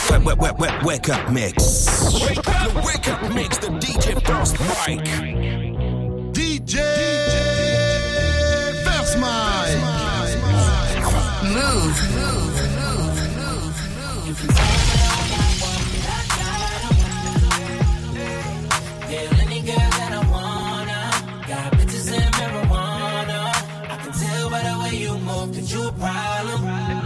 Wake up mix. Wake up mix. The DJ First Mike. DJ First Mike. Move. Yeah, any girl that I wanna. Got bitches and marijuana. I can tell by the way you move that you a problem.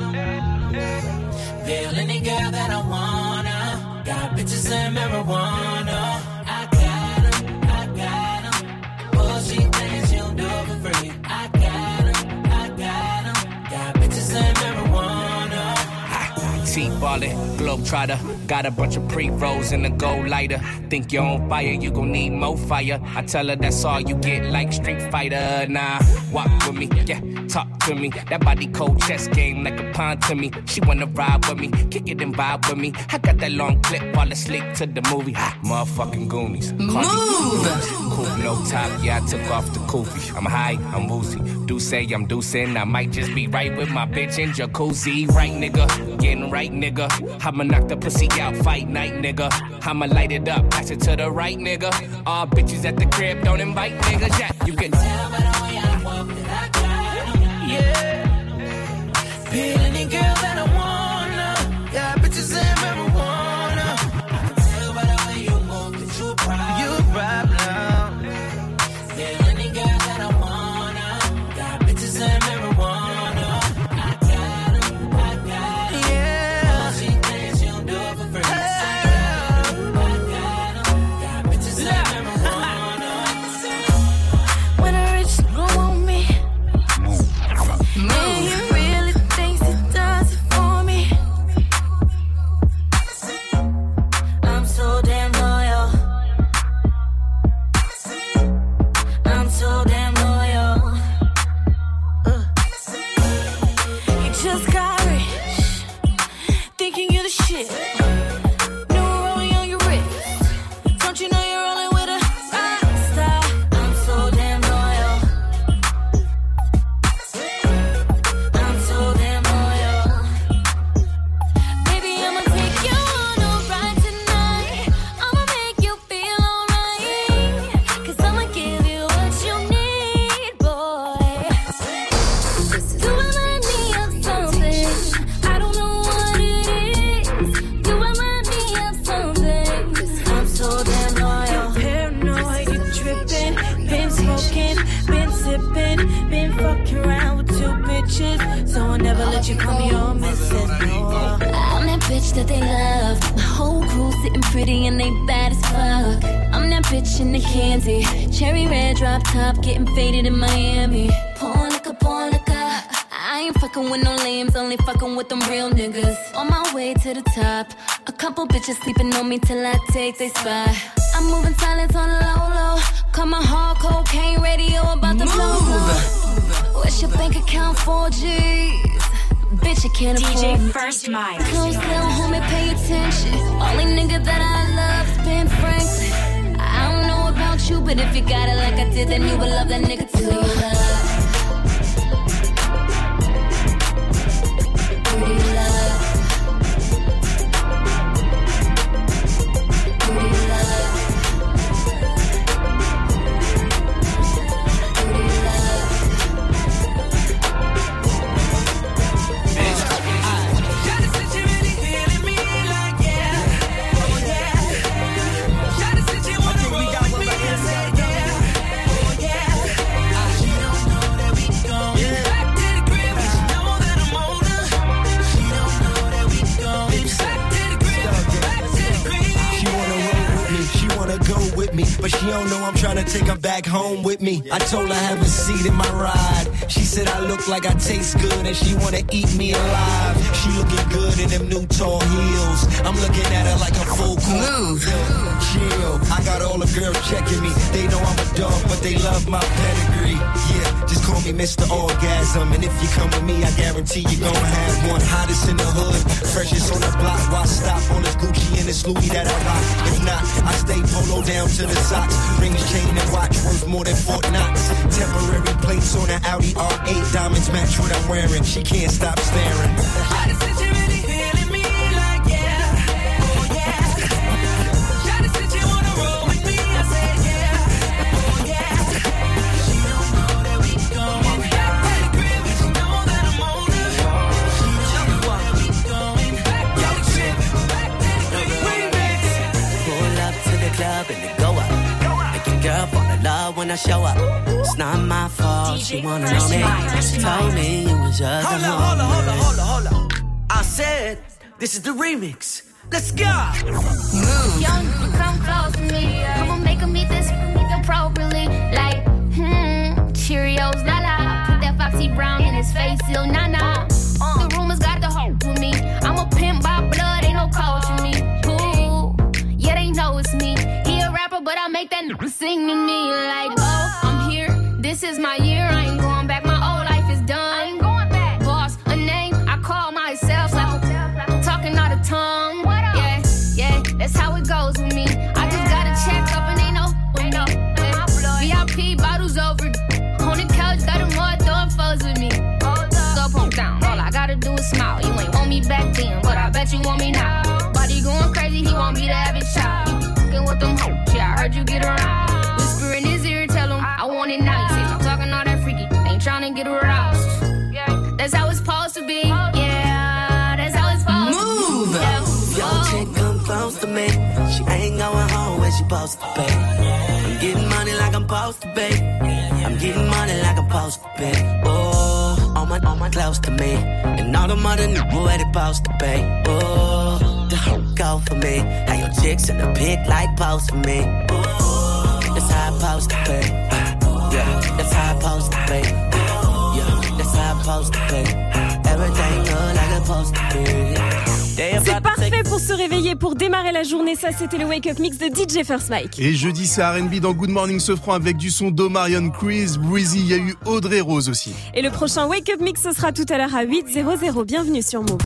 Yeah, any girl that I wanna. Got bitches and marijuana. I got 'em. Oh, she thinks she don't do it for free. I got 'em. Got bitches and marijuana. T-ballin', globetrotter. Got a bunch of pre-rolls in the gold lighter. Think you're on fire, you gon' need more fire. I tell her that's all you get, like Street Fighter. Nah, walk with me, yeah, talk to me. That body cold chess game like a pawn to me. She wanna ride with me, kick it and vibe with me. I got that long clip, fall asleep to the movie. Motherfucking Goonies. Move! Cool, no top, yeah, I took off the kufi. I'm high, I'm woozy. Do say I'm deucing, I might just be right with my bitch in jacuzzi. Right, nigga, getting right, nigga. I'ma knock the pussy out, fight night, nigga. I'ma light it up, pass it to the right, nigga. All bitches at the crib, don't invite niggas, yeah. You can tell by the way I walk that I got 'em. Yeah. Feel any girl that I wanna. Got bitches and marijuana. I can tell by the way you move that you a problem. You a problem. Feel any girl that I wanna. Got bitches and marijuana. I got 'em. Yeah. Oh, she thinks she don't do it for free. That they love. My whole crew sitting pretty and they bad as fuck. I'm that bitch in the candy, cherry red drop top, getting faded in Miami. Porn liquor. I ain't fucking with no lames, only fucking with them real niggas. On my way to the top, a couple bitches sleeping on me till I take they spot. I'm moving silence on the low. Call my hard cocaine radio about the flow. What's your bank account 4Gs? Bitch, you can't afford DJ First Mike. Close down, homie, pay attention. Only nigga that I love is Ben Franklin. I don't know about you, but if you got it like I did, then you would love that nigga too. Dirty love. Dirty love. But she don't know I'm trying to take her back home with me. I told her have a seat in my ride. She said I look like I taste good and she wanna eat me alive. She looking good in them new tall heels. I'm looking at her like a full court. Move. Chill. I got all the girls checking me. They know I'm a dog, but they love my pedigree. Yeah, just call me Mr. Orgasm. And if you come with me, I guarantee you gon' have one. Hottest in the hood, freshest on the block. Why stop on this Gucci and this Louis that I rock? If not, I stay polo down to the socks. Rings, chain, and watch worth more than Fort Knox. Temporary plates on an Audi R8. Diamonds match what I'm wearing. She can't stop staring. I just said you really feeling me like, yeah. when I show up. It's not my fault, she wanna know me. She told me you was just a hold up. I said, this is the remix. Let's go. Move. Young, come close to me. I'ma make him eat this appropriately. Like, Cheerios, la la. Put that Foxy Brown in his face, still nah nah. The rumors got the hope with me. I'm a pimp by blood, ain't no coach in me. Ooh, yeah, they know it's me. He a rapper, but I make that sing to me. Like, oh, I'm here. This is my year. I ain't going back. My old life is done. I ain't going back. Boss, a name I call myself. Like, talking out of tongue. Yeah, that's how it goes with me. I just got a check up and ain't no window. VIP bottles over. On the couch, got them more throwing foes with me. Go pump down, all I gotta do is smile. You ain't want me back then, but I bet you want me now. Body going crazy, he want me to have his child. You fucking with them hoes, yeah, I heard you get around. Whisper in his ear, tell him I want it nice. Stop talking all that freaky, ain't trying to get aroused. That's how it's supposed to be, yeah, that's how it's supposed to be. Move! Young chick come close to me. She ain't going home where she supposed to be. I'm getting money like I'm supposed to be. I'm getting money like I'm supposed to be. Oh, all my close to me. And all the mother knew where they supposed to be. Oh, the whole go for me. Now your chicks in the pic like post for me. Oh, that's how I'm supposed to be. Yeah, that's how I'm supposed to be. Yeah, that's how I'm supposed to be. Everything look like it's supposed to be. C'est parfait pour se réveiller, pour démarrer la journée. Ça, c'était le Wake Up Mix de DJ First Mike. Et jeudi, c'est R&B dans Good Morning Sofran avec du son d'Omarion, Chris, Breezy. Il y a eu Audrey Rose aussi. Et le prochain Wake Up Mix, ce sera tout à l'heure à 8h00. Bienvenue sur Move.